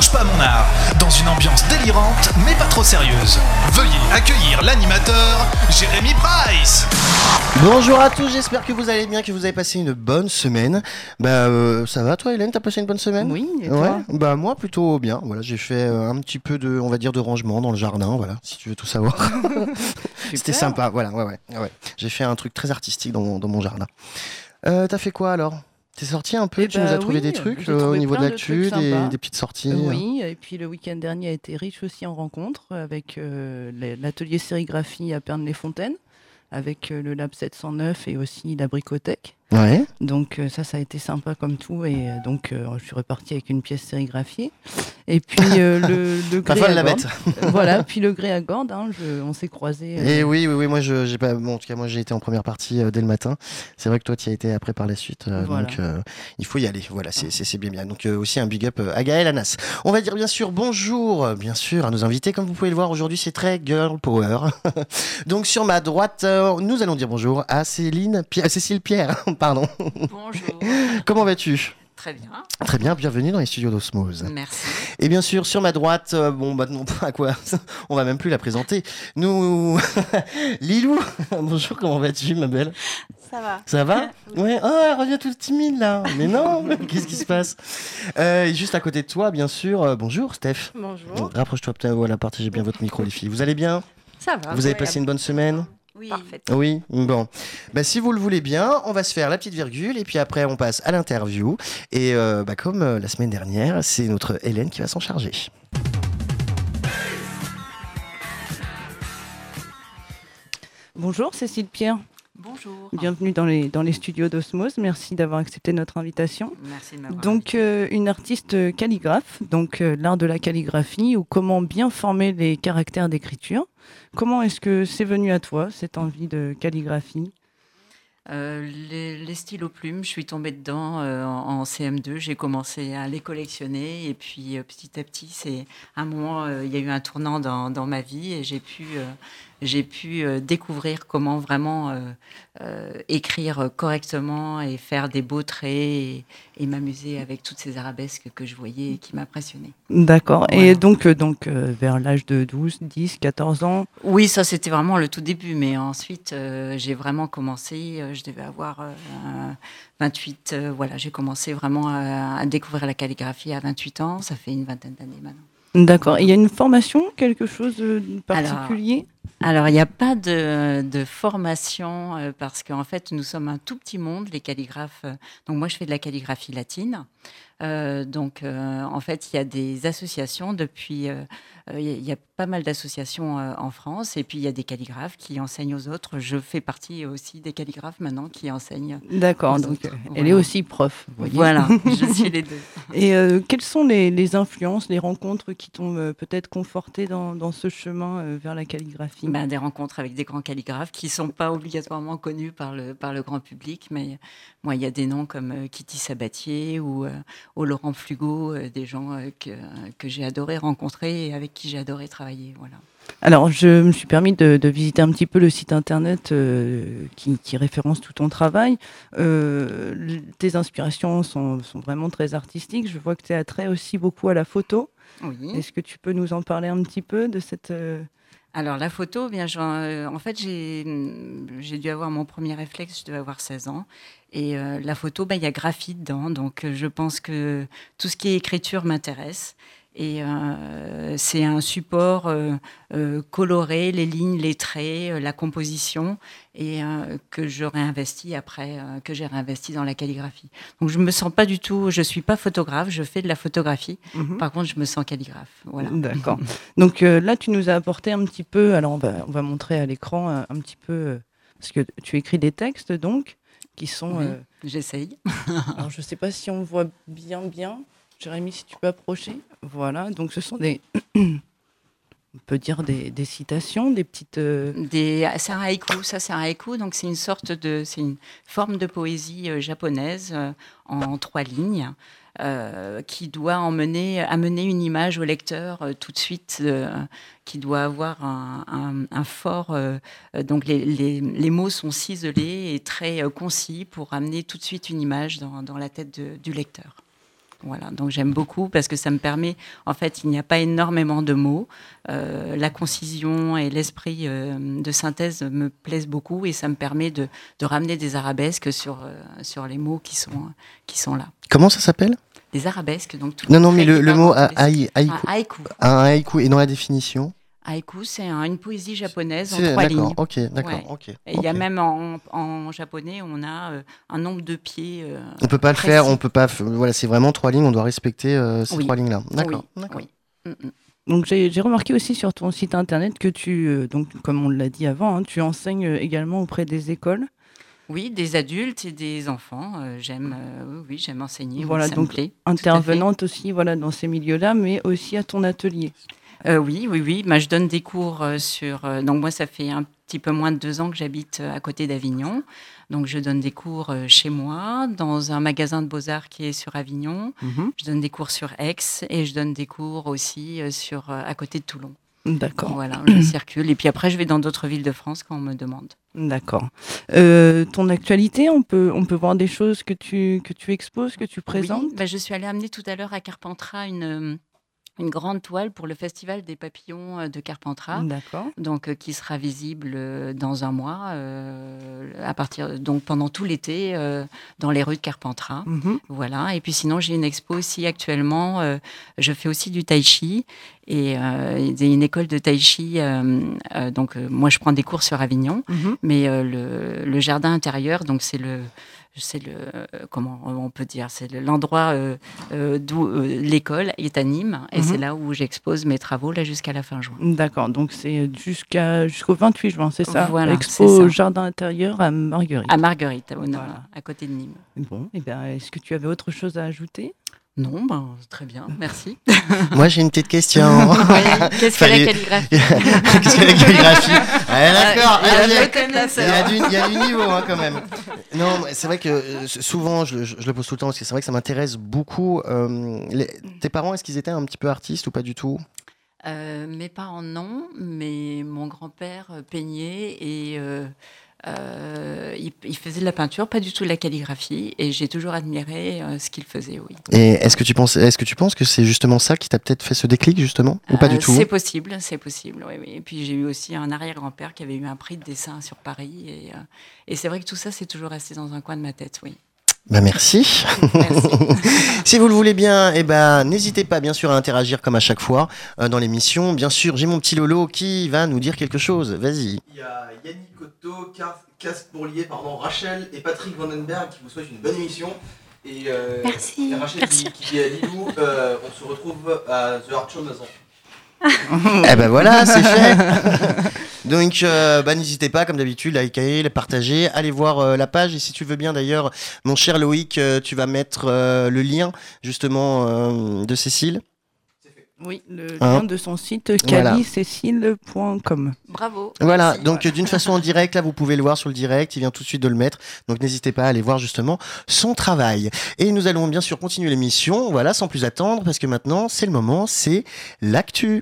touche pas à mon art, dans une ambiance délirante mais pas trop sérieuse. Veuillez accueillir l'animateur Jérémy Price. Bonjour à tous, j'espère que vous allez bien, que vous avez passé une bonne semaine. Ça va toi Hélène, t'as passé une bonne semaine? Oui, et toi? Ouais, moi plutôt bien. Voilà, j'ai fait un petit peu de, on va dire, de rangement dans le jardin, voilà, si tu veux tout savoir. C'était sympa, voilà, ouais. J'ai fait un truc très artistique dans mon jardin. T'as fait quoi alors? T'es sorti un peu, tu nous as trouvé des trucs au niveau de l'actu, des petites sorties. Oui, et puis le week-end dernier a été riche aussi en rencontres avec l'atelier sérigraphie à Pernes-les-Fontaines, avec le Lab 709 et aussi la Bricothèque. Ouais. Donc ça a été sympa comme tout, et donc je suis repartie avec une pièce sérigraphiée. Et puis le grès à Gordes. Voilà, puis le grès à Gordes, on s'est croisés. Et oui, moi j'ai pas, bon, en tout cas moi j'ai été en première partie dès le matin. C'est vrai que toi tu y as été après par la suite, voilà. donc il faut y aller. Voilà, c'est bien. Donc aussi un big up à Gaël Anas. On va dire bien sûr bonjour, bien sûr à nos invités. Comme vous pouvez le voir aujourd'hui, c'est très girl power. Donc sur ma droite, nous allons dire bonjour à Cécile Pierre. Pardon. Bonjour. Comment vas-tu ? Très bien. Très bien, bienvenue dans les studios d'Osmose. Merci. Et bien sûr, sur ma droite, non, à quoi ? On va même plus la présenter. Nous, Lilou, bonjour, comment vas-tu, ma belle ? Ça va. Ça va ? Ouais. Oh, elle revient toute timide là. Mais non, qu'est-ce qui se passe ? Et juste à côté de toi, bien sûr, bonjour, Steph. Bonjour. Rapproche-toi, voilà, partagez bien votre micro, les filles. Vous allez bien ? Ça va. Vous avez passé une bonne semaine ? Oui. Parfait. Oui, bon. Si vous le voulez bien, on va se faire la petite virgule et puis après on passe à l'interview. Et comme la semaine dernière, c'est notre Hélène qui va s'en charger. Bonjour Cécile Pierre. Bonjour. Bienvenue dans les studios d'Osmose. Merci d'avoir accepté notre invitation. Merci de m'avoir Donc, une artiste calligraphe, donc l'art de la calligraphie, ou comment bien former les caractères d'écriture. Comment est-ce que c'est venu à toi, cette envie de calligraphie ? Les stylos plumes, je suis tombée dedans en CM2. J'ai commencé à les collectionner et puis petit à petit, c'est un moment, il y a eu un tournant dans ma vie et j'ai pu découvrir comment vraiment écrire correctement et faire des beaux traits et m'amuser avec toutes ces arabesques que je voyais et qui m'impressionnaient. D'accord. Voilà. Et donc vers l'âge de 12, 10, 14 ans ? Oui, ça c'était vraiment le tout début, mais ensuite j'ai vraiment commencé, je devais avoir 28, voilà, j'ai commencé vraiment à découvrir la calligraphie à 28 ans, ça fait une vingtaine d'années maintenant. D'accord. Et il y a une formation, quelque chose de particulier ? Alors, il n'y a pas de formation parce qu'en fait, nous sommes un tout petit monde, les calligraphes. Donc, moi, je fais de la calligraphie latine. En fait, il y a des associations depuis... Il y a pas mal d'associations en France. Et puis, il y a des calligraphes qui enseignent aux autres. Je fais partie aussi des calligraphes maintenant qui enseignent. D'accord. Donc, elle est aussi prof. Voilà, je suis les deux. Et quelles sont les influences, les rencontres qui t'ont peut-être conforté dans ce chemin vers la calligraphie ? Des rencontres avec des grands calligraphes qui ne sont pas obligatoirement connus par le grand public. Mais moi, il y a des noms comme Kitty Sabatier ou Laurent Flugo, des gens que j'ai adoré rencontrer et avec qui j'ai adoré travailler. Voilà. Alors, je me suis permis de visiter un petit peu le site internet qui référence tout ton travail. Tes inspirations sont vraiment très artistiques. Je vois que tu es attrait aussi beaucoup à la photo. Oui. Est-ce que tu peux nous en parler un petit peu de cette... Alors, la photo, en fait, j'ai dû avoir mon premier réflexe, je devais avoir 16 ans. Et la photo, il y a graphie dedans. Donc, je pense que tout ce qui est écriture m'intéresse. Et c'est un support coloré, les lignes, les traits, la composition, et que je réinvestis après, que j'ai réinvesti dans la calligraphie. Donc je me sens pas du tout, je suis pas photographe, je fais de la photographie. Par contre, je me sens calligraphe. Voilà. D'accord. Donc là, tu nous as apporté un petit peu. Alors on va montrer à l'écran un petit peu parce que tu écris des textes donc qui sont. Oui, j'essaye. Alors je sais pas si on voit bien. Jérémy, si tu peux approcher. Voilà, donc ce sont on peut dire des citations, des petites... C'est un haïku, ça c'est un haïku, donc c'est une forme de poésie japonaise en 3 lignes qui doit amener une image au lecteur tout de suite, qui doit avoir un fort... donc les mots sont ciselés et très concis pour amener tout de suite une image dans la tête du lecteur. Voilà, donc j'aime beaucoup parce que ça me permet, en fait, il n'y a pas énormément de mots. La concision et l'esprit de synthèse me plaisent beaucoup et ça me permet de ramener des arabesques sur les mots qui sont là. Comment ça s'appelle ? Des arabesques, donc tout. Non, mais le mot haïku. Haïku. Un haïku, et dans la définition ? Haïku, c'est une poésie japonaise en 3 lignes. D'accord, Ouais. ok. Et il y a même en japonais, on a un nombre de pieds. On peut pas précis. le faire, on peut pas. Voilà, c'est vraiment 3 lignes, on doit respecter ces Oui. 3 lignes-là. D'accord. Oui. Donc j'ai remarqué aussi sur ton site internet que tu, donc comme on l'a dit avant, hein, tu enseignes également auprès des écoles. Oui, des adultes et des enfants. J'aime enseigner. Voilà, ça me donc plaît. intervenante aussi voilà, dans ces milieux-là, mais aussi à ton atelier. Oui. Bah, je donne des cours donc moi, ça fait un petit peu moins de 2 ans que j'habite à côté d'Avignon. Donc, je donne des cours chez moi, dans un magasin de beaux-arts qui est sur Avignon. Je donne des cours sur Aix et je donne des cours aussi à côté de Toulon. D'accord. Voilà, je circule. Et puis après, je vais dans d'autres villes de France quand on me demande. D'accord. Ton actualité, on peut voir des choses que tu exposes, que tu présentes. Oui, je suis allée amener tout à l'heure à Carpentras une grande toile pour le Festival des papillons de Carpentras. D'accord. Donc, qui sera visible dans un mois, donc pendant tout l'été, dans les rues de Carpentras. Voilà. Et puis sinon, j'ai une expo aussi actuellement. Je fais aussi du tai chi. Et il y a une école de tai chi. Donc, moi, je prends des cours sur Avignon. Mais le jardin intérieur, donc c'est comment on peut dire, c'est l'endroit d'où l'école est à Nîmes, et c'est là où j'expose mes travaux là jusqu'à la fin juin. D'accord, donc c'est jusqu'au 28 juin, c'est ça? Voilà, Expo c'est ça. au jardin intérieur à Marguerite. À Marguerite, Voilà. à côté de Nîmes. Bon, et bien, est-ce que tu avais autre chose à ajouter? Non, très bien, merci. Moi, j'ai une petite question. Qu'est-ce que la calligraphie? Qu'est-ce que la calligraphie? D'accord. Il y a du niveau quand même. Non, c'est vrai que souvent, je le pose tout le temps parce que c'est vrai que ça m'intéresse beaucoup. Tes parents, est-ce qu'ils étaient un petit peu artistes ou pas du tout? Mes parents non, mais mon grand-père peignait et il faisait de la peinture, pas du tout de la calligraphie, et j'ai toujours admiré ce qu'il faisait, oui. Et est-ce que tu penses que c'est justement ça qui t'a peut-être fait ce déclic justement, ou pas du tout? C'est possible, oui. Et puis j'ai eu aussi un arrière-grand-père qui avait eu un prix de dessin sur Paris, et c'est vrai que tout ça, c'est toujours resté dans un coin de ma tête, oui. Merci. Merci. Si vous le voulez bien, n'hésitez pas bien sûr à interagir comme à chaque fois dans l'émission. Bien sûr, j'ai mon petit Lolo qui va nous dire quelque chose. Vas-y. Il y a Yannick Cotto, Casque Bourlier, Rachel et Patrick Vandenberg qui vous souhaitent une bonne émission. Et Merci. Et Rachel Merci. qui dit à Lilou, on se retrouve à The Art Show Mazan. Voilà, c'est fait. Donc, n'hésitez pas, comme d'habitude, à liker, partager, allez voir la page. Et si tu veux bien, d'ailleurs, mon cher Loïc, tu vas mettre le lien, justement, de Cécile. Oui, le lien de son site calicécile.com. Bravo. Voilà, Merci. donc d'une façon en direct, là vous pouvez le voir sur le direct, il vient tout de suite de le mettre, donc n'hésitez pas à aller voir justement son travail. Et nous allons bien sûr continuer l'émission, voilà, sans plus attendre, parce que maintenant c'est le moment, c'est l'actu.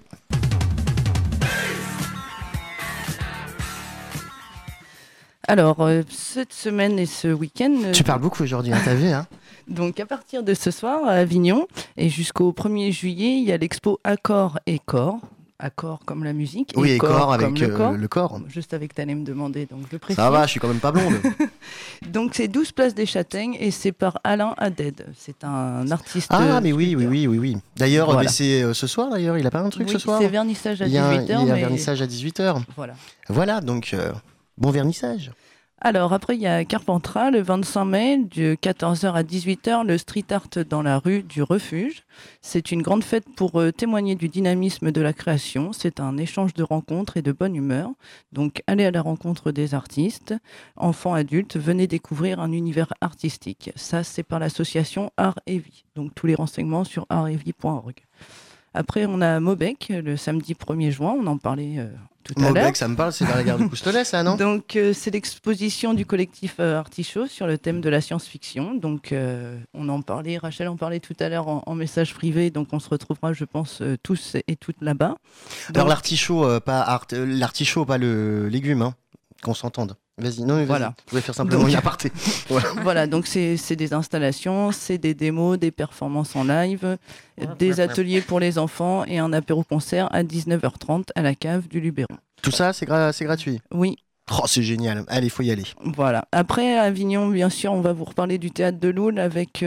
Alors, cette semaine et ce week-end... Tu parles beaucoup aujourd'hui, hein, t'as vu, hein? Donc, à partir de ce soir, à Avignon, et jusqu'au 1er juillet, il y a l'expo Accord et Corps. Accord comme la musique, oui, et corps avec comme le corps. Juste avec t'allais me demander, donc je précise. Ça va, je suis quand même pas blonde. Donc, c'est 12 places des Châtaignes, et c'est par Alain Haded. C'est un artiste... Ah, mais oui. D'ailleurs, Voilà. mais c'est ce soir, d'ailleurs, il a pas un truc ce soir? c'est vernissage à 18h. Il y a un vernissage à 18h. Voilà, donc bon vernissage. Alors, après, il y a Carpentras, le 25 mai, de 14h à 18h, le street art dans la rue du Refuge. C'est une grande fête pour témoigner du dynamisme de la création. C'est un échange de rencontres et de bonne humeur. Donc, allez à la rencontre des artistes. Enfants, adultes, venez découvrir un univers artistique. Ça, c'est par l'association Art et Vie. Donc, tous les renseignements sur artetvie.org. Après, on a Maubec, le samedi 1er juin. On en parlait tout à l'heure. Maubec, ça me parle, c'est vers la gare du Coustelet, ça, non? Donc, c'est l'exposition du collectif Artichaut sur le thème de la science-fiction. Donc, on en parlait, Rachel en parlait tout à l'heure en message privé. Donc, on se retrouvera, je pense, tous et toutes là-bas. Alors, l'artichaut, pas le légume, hein, qu'on s'entende. Vas-y, non, mais Voilà. Vous pouvez faire simplement Donc- une aparté. Voilà. Voilà, donc c'est des installations, c'est des démos, des performances en live, des ateliers pour les enfants et un apéro-concert à 19h30 à la cave du Luberon. Tout ça, c'est gratuit. Oui, Oh, c'est génial. Allez, faut y aller. voilà. Après, à Avignon, bien sûr, on va vous reparler du théâtre de Loul avec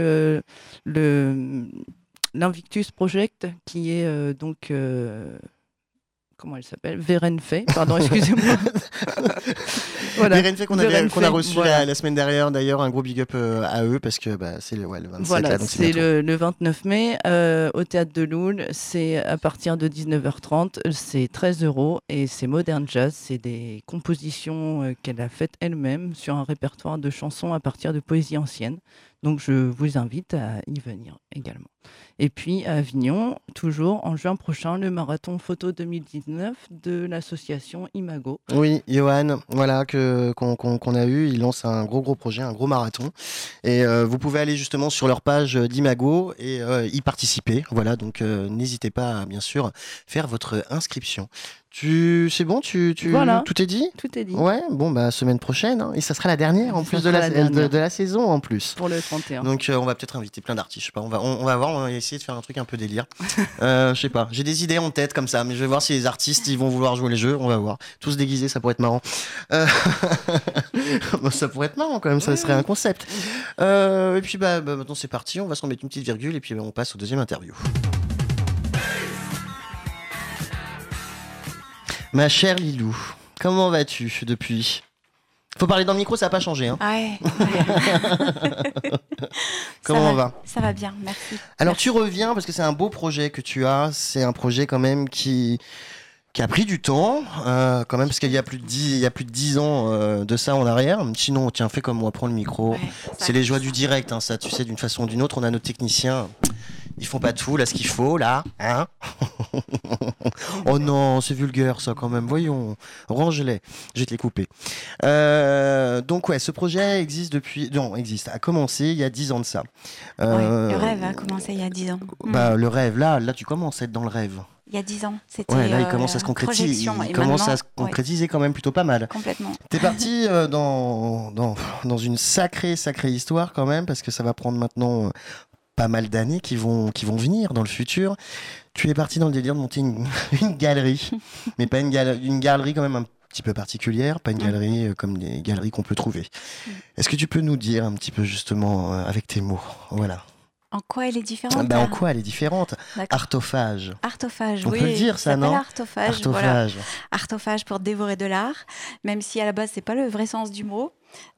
l'Invictus Project, qui est donc... comment elle s'appelle? Vérenfay, pardon, excusez-moi. Voilà. Vérenfay qu'on a Vérenfay, reçu voilà. la semaine dernière, d'ailleurs, un gros big up à eux parce que c'est le 27 Voilà, là, donc c'est bientôt. le 29 mai au théâtre de Loul. C'est à partir de 19h30. C'est 13 € et c'est modern jazz. C'est des compositions qu'elle a faites elle-même sur un répertoire de chansons à partir de poésie ancienne. Donc je vous invite à y venir également. Et puis à Avignon, toujours en juin prochain, le marathon photo 2019 de l'association Imago. Oui, Johan, voilà, qu'on a eu, il lance un gros projet, un gros marathon. Et vous pouvez aller justement sur leur page d'Imago et y participer. Voilà, donc n'hésitez pas à, bien sûr, faire votre inscription. C'est bon, Voilà. tout est dit? Tout est dit. Ouais, bon, semaine prochaine, hein, et ça sera la dernière en Ça plus de sera la dernière. de la saison en plus. Pour le 31. Donc on va peut-être inviter plein d'artistes, je sais pas, on va voir, on va essayer de faire un truc un peu délire. Je sais pas, j'ai des idées en tête comme ça, mais je vais voir si les artistes ils vont vouloir jouer les jeux, on va voir. Tous déguisés, ça pourrait être marrant. Ça pourrait être marrant quand même, ça serait un concept. Et puis maintenant c'est parti, on va se remettre une petite virgule et puis on passe au deuxième interview. Ma chère Lilou, comment vas-tu depuis? Faut parler dans le micro, ça n'a pas changé. Hein. Ouais. Comment on va? Ça va bien, merci. Alors tu reviens parce que c'est un beau projet que tu as. C'est un projet quand même qui a pris du temps, quand même, parce qu'il y a plus de 10 ans de ça en arrière. Sinon, tiens, fais comme moi, prends le micro. Ouais, C'est les joies du direct, hein, ça, tu sais, d'une façon ou d'une autre. On a nos techniciens, ils font pas tout, là, ce qu'il faut, là, hein. Oh non, c'est vulgaire, ça, quand même. Voyons, range-les, je vais te les couper. Donc, ouais, ce projet a commencé il y a 10 ans de ça. Ouais, le rêve a commencé il y a 10 ans. Le rêve, là, tu commences à être dans le rêve. Il y a 10 ans, c'était Ouais, là, il commence à se concrétiser. projection, Il et commence à maintenant, se concrétiser quand même plutôt pas mal. complètement. T'es parti dans une sacrée histoire quand même, parce que ça va prendre maintenant pas mal d'années qui vont venir dans le futur. Tu es parti dans le délire de monter une galerie, mais pas une galerie quand même un petit peu particulière, pas une galerie comme les galeries qu'on peut trouver. Est-ce que tu peux nous dire un petit peu justement avec tes mots, voilà. En quoi elle est différente? En quoi elle est différente? D'accord. Artophage. Artophage, On oui. peut le dire, ça, non? Artophage, voilà. Artophage. Artophage pour dévorer de l'art, même si à la base c'est pas le vrai sens du mot,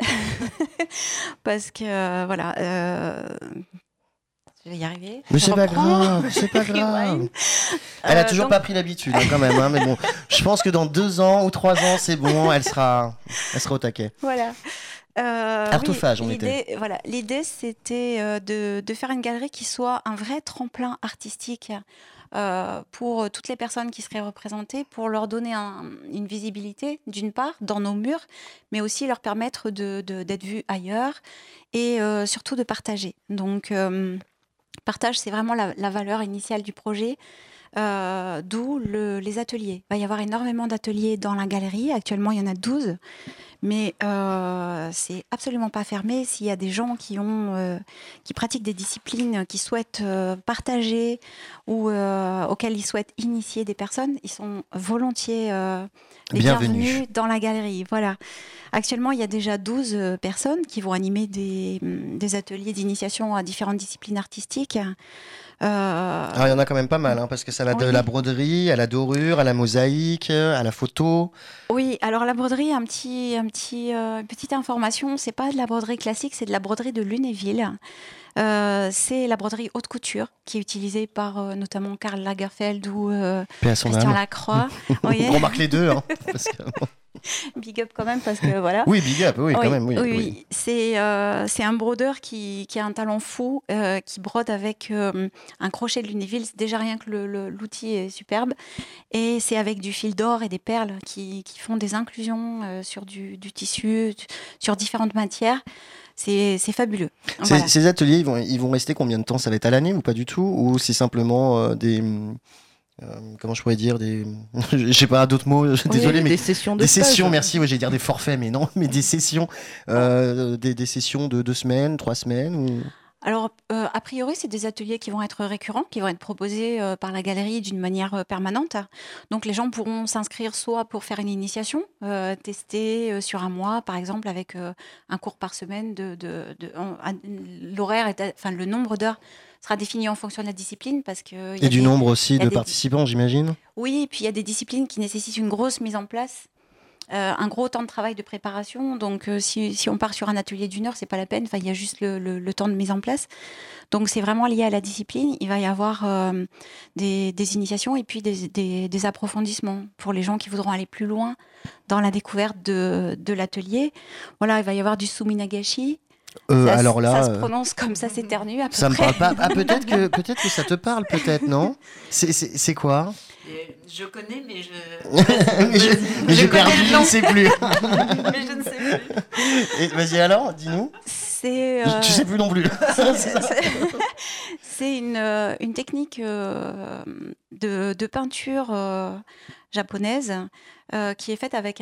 parce que voilà. Je vais y arriver. Mais Je c'est pas reprends. grave, c'est pas grave. Rewind. Elle a toujours donc- pas pris l'habitude hein, quand même, hein, mais bon, je pense que dans 2 ans ou 3 ans, c'est bon, elle sera au taquet. Voilà. Artophage, on l'idée, voilà, l'idée, c'était de faire une galerie qui soit un vrai tremplin artistique pour toutes les personnes qui seraient représentées, pour leur donner une visibilité, d'une part, dans nos murs, mais aussi leur permettre d'être vus ailleurs et surtout de partager. Donc, partage, c'est vraiment la valeur initiale du projet. D'où les ateliers. Il va y avoir énormément d'ateliers dans la galerie. Actuellement, il y en a 12. Mais c'est absolument pas fermé. S'il y a des gens qui pratiquent des disciplines, qui souhaitent partager ou auxquelles ils souhaitent initier des personnes, ils sont volontiers les bienvenus dans la galerie. Voilà. Actuellement, il y a déjà 12 personnes qui vont animer des ateliers d'initiation à différentes disciplines artistiques. Alors, il y en a quand même pas mal, hein, parce que ça va de Oui. la broderie à la dorure, à la mosaïque, à la photo. Oui, alors la broderie, une petite information, c'est pas de la broderie classique, c'est de la broderie de Lunéville. C'est la broderie haute couture qui est utilisée par notamment Karl Lagerfeld ou Paix à son Christian âme. Lacroix. Oui, On remarque les deux. Hein, parce que- big up quand même parce que voilà. Oui, big up, oui, quand même. Oui, oui, oui. oui. C'est un brodeur qui a un talent fou, qui brode avec un crochet de Lunéville. C'est déjà rien que l'outil est superbe. Et c'est avec du fil d'or et des perles qui font des inclusions sur du tissu, sur différentes matières. C'est fabuleux. Voilà. Ces ateliers, ils vont rester combien de temps? Ça va être à l'année ou pas du tout? Ou c'est simplement comment je pourrais dire, je sais pas d'autres mots, désolé, Oui, mais des sessions de des stage. sessions, merci, ouais, j'allais dire des forfaits, mais non, mais des sessions, des sessions de 2 semaines, 3 semaines ou... Alors, a priori, c'est des ateliers qui vont être récurrents, qui vont être proposés par la galerie d'une manière permanente. Donc, les gens pourront s'inscrire soit pour faire une initiation, tester sur un mois, par exemple, avec un cours par semaine. L'horaire, enfin, le nombre d'heures sera défini en fonction de la discipline. Parce que Et du nombre aussi de des- participants, j'imagine. Oui, et puis il y a des disciplines qui nécessitent une grosse mise en place. Un gros temps de travail de préparation. Donc, si on part sur un atelier d'1 heure, c'est pas la peine. Enfin, il y a juste le temps de mise en place. Donc, c'est vraiment lié à la discipline. Il va y avoir des initiations et puis des approfondissements pour les gens qui voudront aller plus loin dans la découverte de l'atelier. Voilà, il va y avoir du suminagashi. Alors là, ça se prononce comme ça s'éternue à peu ça me près. parle pas. Ah, peut-être que ça te parle, peut-être, non? C'est quoi? Je connais, mais Mais j'ai perdu, connais le je nom. ne sais plus. mais je ne sais plus. Et vas-y alors, dis-nous. C'est Tu sais plus non plus. c'est une technique de peinture japonaise qui est faite avec